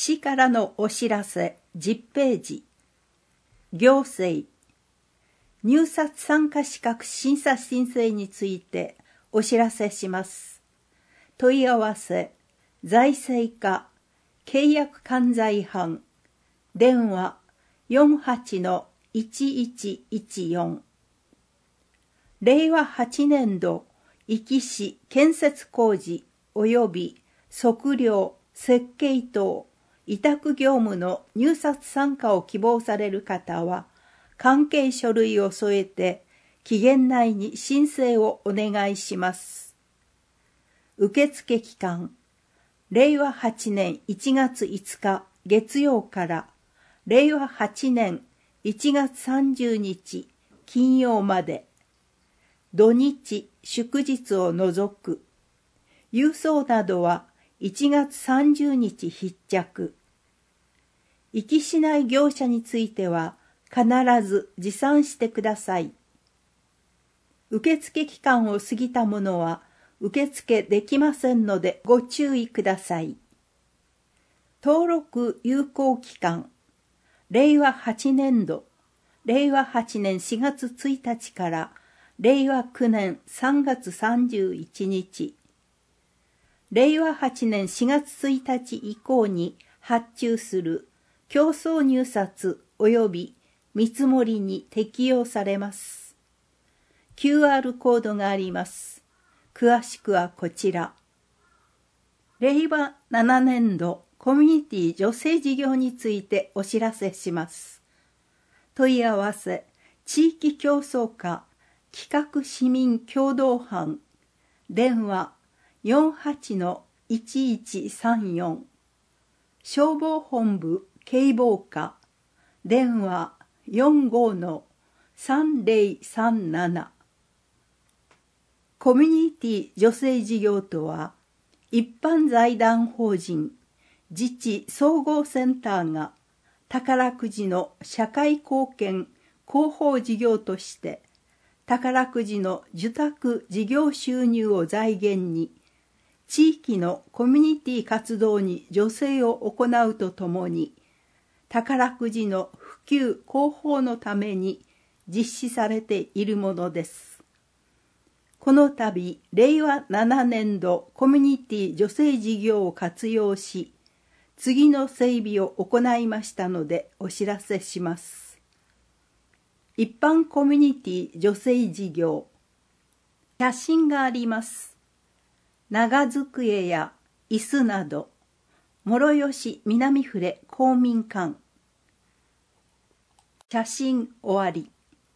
市からのお知らせ10ページ。行政。入札参加資格審査申請についてお知らせします。問い合わせ、財政課、契約管財班、電話48-1114。令和8年度、壱岐市建設工事及び測量、設計等、委託業務の入札参加を希望される方は、関係書類を添えて、期限内に申請をお願いします。受付期間、令和8年1月5日月曜から、令和8年1月30日金曜まで、土日、祝日を除く。郵送などは1月30日必着。壱岐市内業者については必ず持参してください。受付期間を過ぎたものは受付できませんのでご注意ください。登録有効期間、令和8年度、令和8年4月1日から令和9年3月31日、令和8年4月1日以降に発注する競争入札及び見積もりに適用されます。QR コードがあります。詳しくはこちら。令和7年度コミュニティ女性事業についてお知らせします。問い合わせ、地域競争課、企画市民共同班、電話48-1134、消防本部警防課、電話45-3037。コミュニティ女性事業とは、一般財団法人自治総合センターが宝くじの社会貢献広報事業として宝くじの受託事業収入を財源に地域のコミュニティ活動に助成を行うとともに宝くじの普及広報のために実施されているものです。この度、令和7年度コミュニティ女性事業を活用し、次の整備を行いましたのでお知らせします。一般コミュニティ女性事業。写真があります。長机や椅子など、諸吉南船公民館。写真終わり。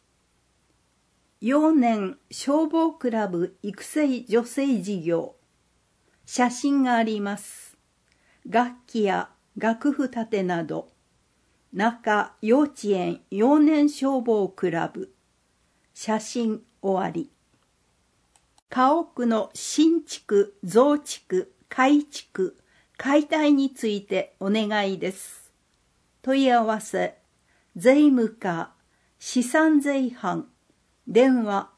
幼年消防クラブ育成女性事業。写真があります。楽器や楽譜立てなど、中幼稚園幼年消防クラブ。写真終わり。家屋の新築、増築、改築、解体についてお願いです。問い合わせ、税務課、資産税班、電話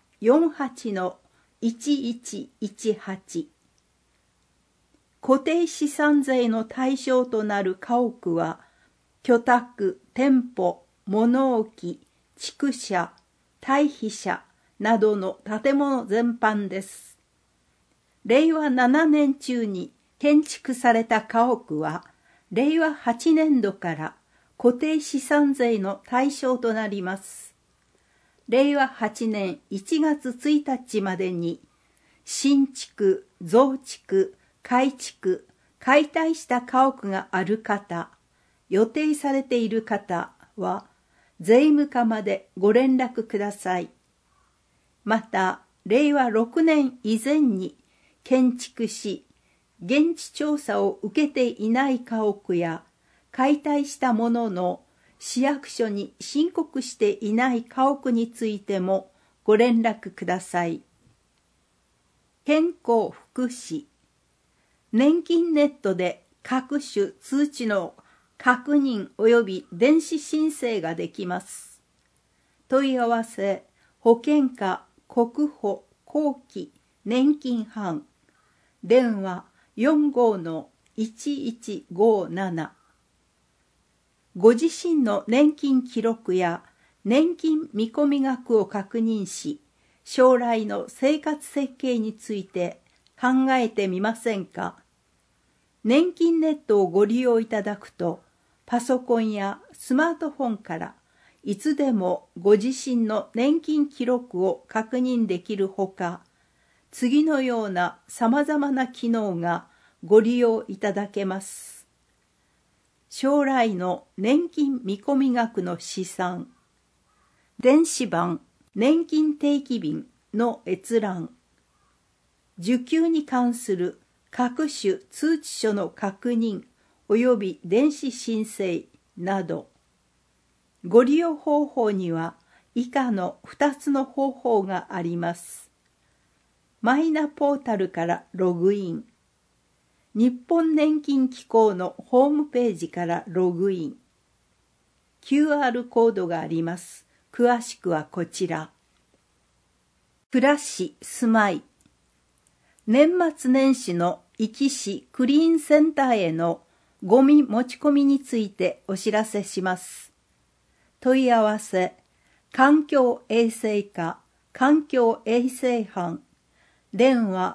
48-1118。固定資産税の対象となる家屋は、居宅、店舗、物置、畜舎、堆肥舎などの建物全般です。令和7年中に建築された家屋は、令和8年度から固定資産税の対象となります。令和8年1月1日までに、新築、増築、改築、解体した家屋がある方、予定されている方は、税務課までご連絡ください。また、令和6年以前に建築し、現地調査を受けていない家屋や、解体したものの市役所に申告していない家屋についてもご連絡ください。健康福祉。年金ネットで各種通知の確認及び電子申請ができます。問い合わせ、保険課、国保、後期、年金班、電話45-1157。 ご自身の年金記録や年金見込み額を確認し、将来の生活設計について考えてみませんか？年金ネットをご利用いただくと、パソコンやスマートフォンからいつでもご自身の年金記録を確認できるほか、次のような様々な機能がご利用いただけます。将来の年金見込み額の試算、電子版年金定期便の閲覧、受給に関する各種通知書の確認及び電子申請など、ご利用方法には以下の2つの方法があります。マイナポータルからログイン。日本年金機構のホームページからログイン。QR コードがあります。詳しくはこちら。暮らし住まい。年末年始の壱岐市クリーンセンターへのゴミ持ち込みについてお知らせします。問い合わせ、環境衛生課環境衛生班、電話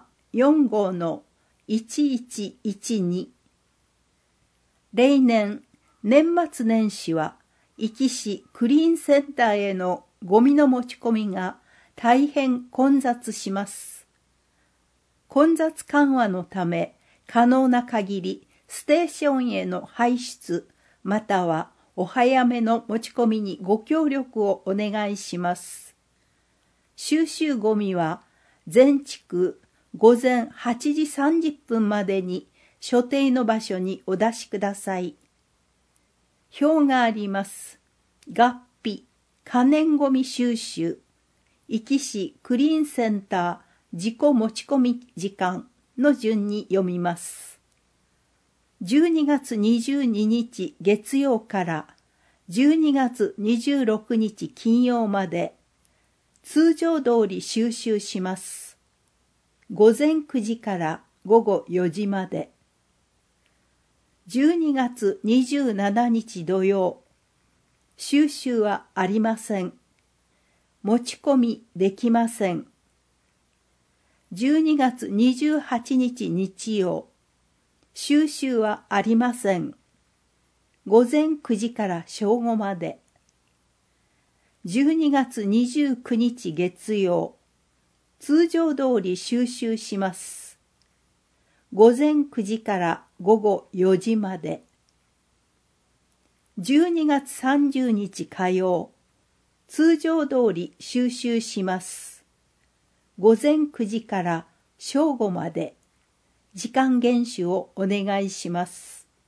45-1112。例年、年末年始は、壱岐市クリーンセンターへのゴミの持ち込みが大変混雑します。混雑緩和のため、可能な限りステーションへの排出、またはお早めの持ち込みにご協力をお願いします。収集ゴミは、全地区午前8時30分までに所定の場所にお出しください。表があります。合皮、可燃ゴミ収集、壱岐市クリーンセンター自己持ち込み時間の順に読みます。12月22日月曜から12月26日金曜まで、通常通り収集します。午前9時から午後4時まで。12月27日土曜、収集はありません。持ち込みできません。12月28日日曜、収集はありません。午前9時から正午まで。12月29日月曜、通常通り収集します。午前9時から午後4時まで。12月30日火曜、通常通り収集します。午前9時から正午まで。時間厳守をお願いします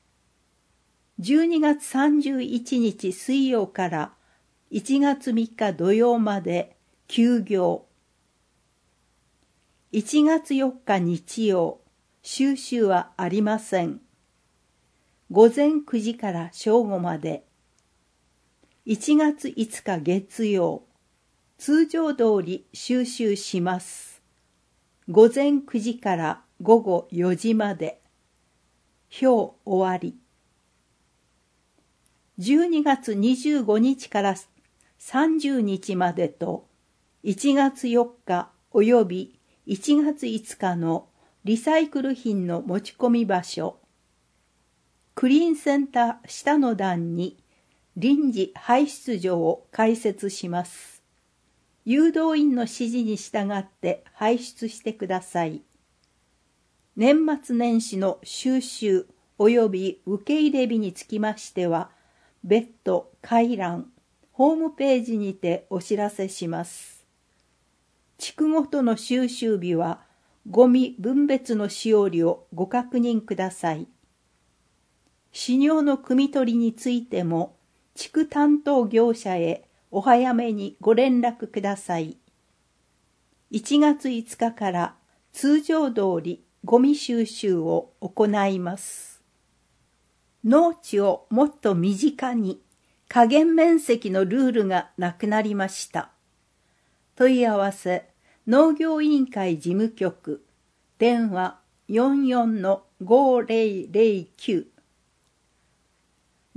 。12月31日水曜から1月3日土曜まで休業。1月4日日曜、収集はありません。午前9時から正午まで。1月5日月曜、通常通り収集します。午前9時から午後4時まで。表終わり。12月25日から30日までと、1月4日および1月5日のリサイクル品の持ち込み場所、クリーンセンター下の段に臨時排出場を開設します。誘導員の指示に従って排出してください。年末年始の収集及び受け入れ日につきましては、別途回覧、ホームページにてお知らせします。地区ごとの収集日は、ゴミ分別のしおりをご確認ください。使用の汲み取りについても、地区担当業者へお早めにご連絡ください。1月5日から通常通りゴミ収集を行います。農地をもっと身近に、加減面積のルールがなくなりました。問い合わせ、農業委員会事務局、電話44-5009。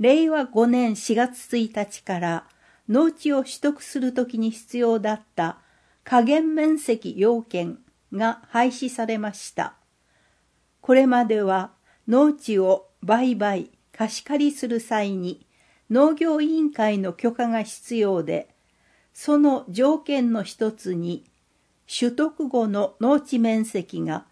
令和5年4月1日から農地を取得するときに必要だった加減面積要件が廃止されました。これまでは農地を売買、貸し借りする際に農業委員会の許可が必要で、その条件の一つに取得後の農地面積が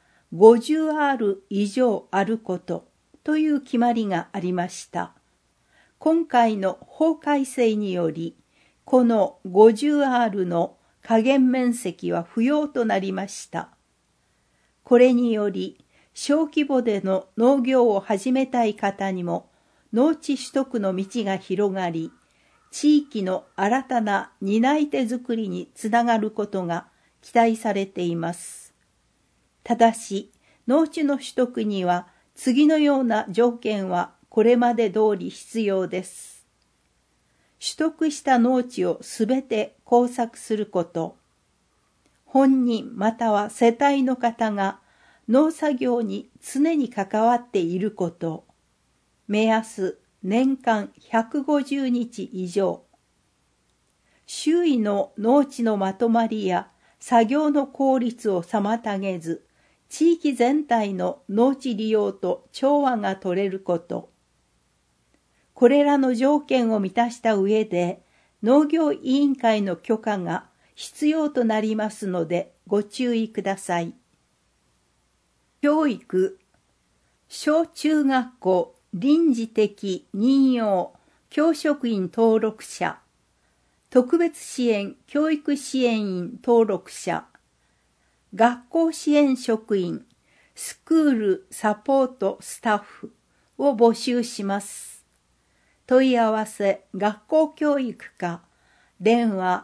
50アール以上あることという決まりがありました。今回の法改正により、この50アールの加減面積は不要となりました。これにより、小規模での農業を始めたい方にも農地取得の道が広がり、地域の新たな担い手づくりにつながることが期待されています。ただし、農地の取得には次のような条件はこれまで通り必要です。取得した農地をすべて耕作すること。本人または世帯の方が農作業に常に関わっていること。目安年間150日以上。周囲の農地のまとまりや作業の効率を妨げず、地域全体の農地利用と調和が取れること。これらの条件を満たした上で、農業委員会の許可が必要となりますのでご注意ください。教育、小中学校臨時的任用教職員登録者、特別支援教育支援員登録者、学校支援職員、スクールサポートスタッフを募集します。問い合わせ学校教育課、電話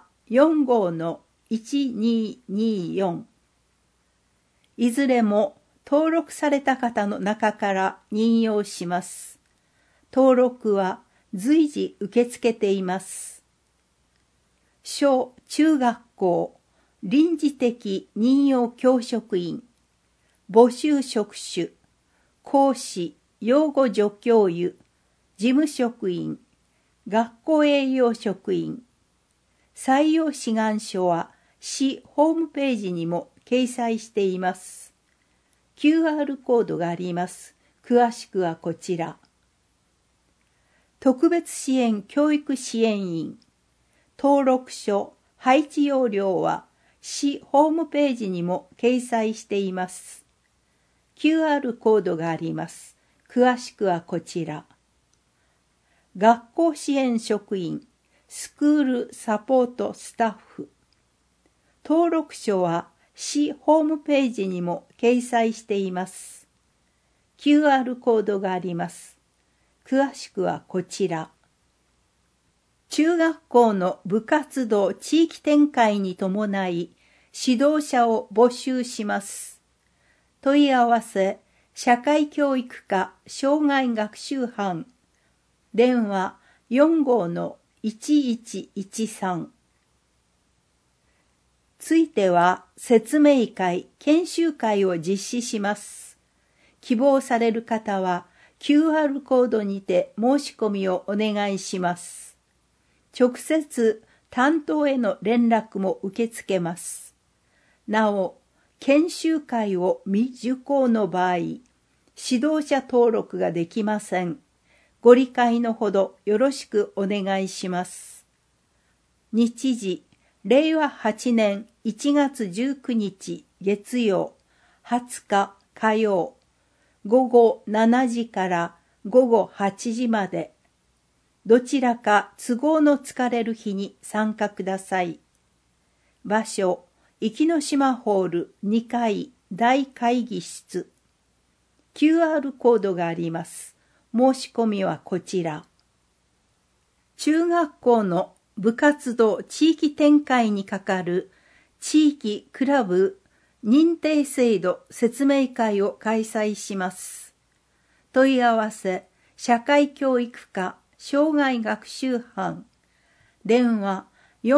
45-1224。いずれも登録された方の中から任用します。登録は随時受け付けています。小中学校臨時的任用教職員、募集職種、講師、養護助教諭、事務職員、学校営業職員。採用志願書は市ホームページにも掲載しています。QR コードがあります。詳しくはこちら。特別支援教育支援員。登録書、配置要領は市ホームページにも掲載しています。QR コードがあります。詳しくはこちら。学校支援職員、スクールサポートスタッフ。登録書は市ホームページにも掲載しています。QR コードがあります。詳しくはこちら。中学校の部活動地域展開に伴い指導者を募集します。問い合わせ、社会教育課障害学習班、電話45-1113。ついては説明会、研修会を実施します。希望される方は QR コードにて申し込みをお願いします。直接担当への連絡も受け付けます。なお、研修会を未受講の場合、指導者登録ができません。ご理解のほどよろしくお願いします。日時、令和8年1月19日月曜、20日火曜、午後7時から午後8時まで、どちらか都合のつかれる日に参加ください。場所、壱岐島ホール2階大会議室。QR コードがあります。申し込みはこちら。中学校の部活動地域展開にかかる地域クラブ認定制度説明会を開催します。問い合わせ、社会教育課障害学習班、電話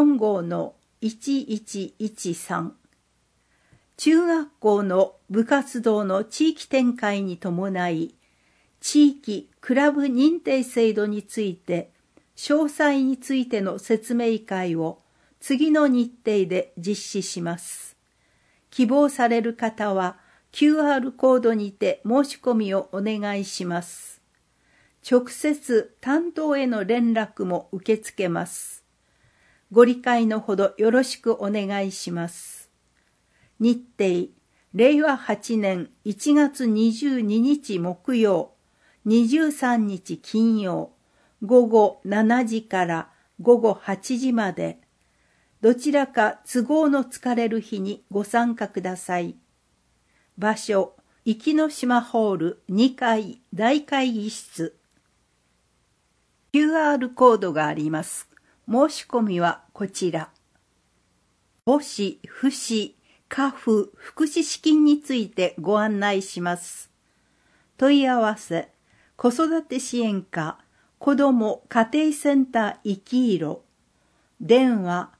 45-1113。中学校の部活動の地域展開に伴い、 地域クラブ認定制度について、詳細についての説明会を次の日程で実施します。希望される方は QR コードにて申し込みをお願いします。直接担当への連絡も受け付けます。ご理解のほどよろしくお願いします。日程、令和8年1月22日木曜、23日金曜、午後7時から午後8時まで、どちらか都合のつかれる日にご参加ください。場所、壱岐島ホール2階大会議室。QR コードがあります。申し込みはこちら。母子、父子、家父、福祉資金についてご案内します。問い合わせ、子育て支援課、子ども家庭センターいきいろ。電話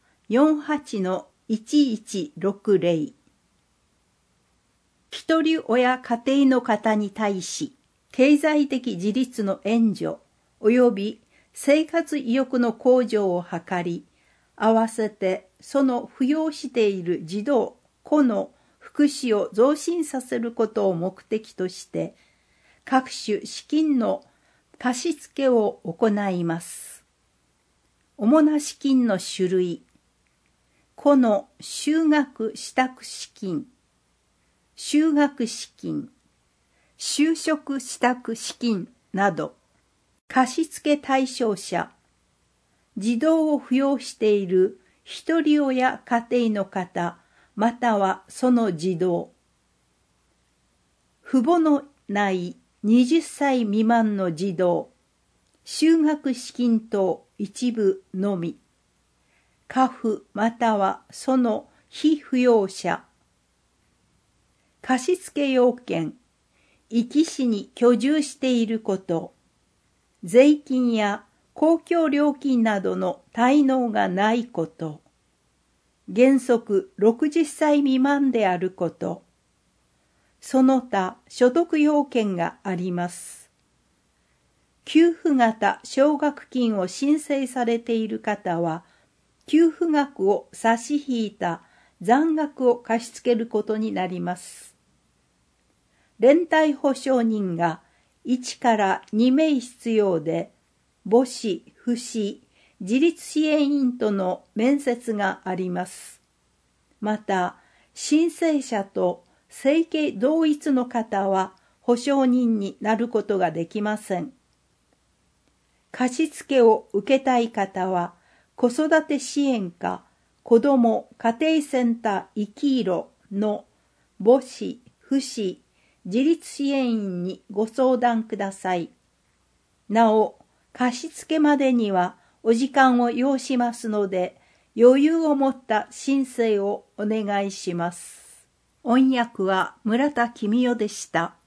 48-1160。一人親家庭の方に対し、経済的自立の援助及び生活意欲の向上を図り、合わせてその扶養している児童、子の福祉を増進させることを目的として、各種資金の貸付を行います。主な資金の種類、子の就学支度資金、就学資金、就職支度資金など、貸付対象者、児童を扶養している一人親家庭の方、またはその児童、父母のない20歳未満の児童、就学資金等一部のみ、家父またはその被扶養者、貸付要件、壱岐市に居住していること、税金や公共料金などの滞納がないこと、原則60歳未満であること、その他所得要件があります。給付型奨学金を申請されている方は、給付額を差し引いた残額を貸し付けることになります。連帯保証人が1から2名必要で、母子、父子、自立支援員との面接があります。また、申請者と生計同一の方は保証人になることができません。貸付を受けたい方は、子育て支援課子ども家庭センターいきいろの母子、父子、自立支援員にご相談ください。なお、貸付までにはお時間を要しますので、余裕を持った申請をお願いします。音訳は村田公代でした。